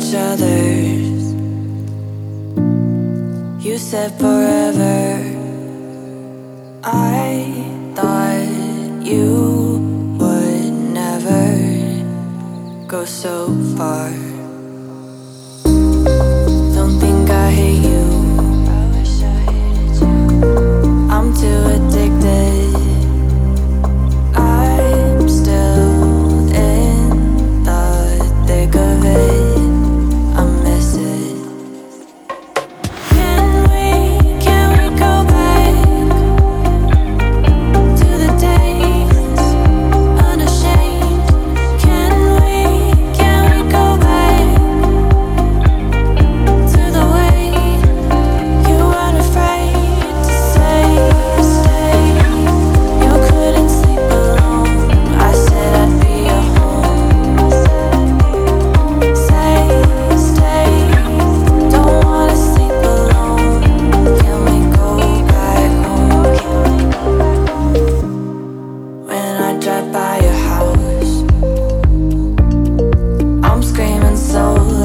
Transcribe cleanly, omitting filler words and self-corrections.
each other's. You said forever. I thought you would never go so far. Don't think I hate you. I'm too addicted. I'm still in the thick of it. I miss it. Can we go back to the days unashamed? Can we go back to the way you weren't afraid to say stay? You couldn't sleep alone. I said I'd be your home. Say stay. Don't wanna sleep alone. Can we go back home? When I drive by your house, I'm screaming so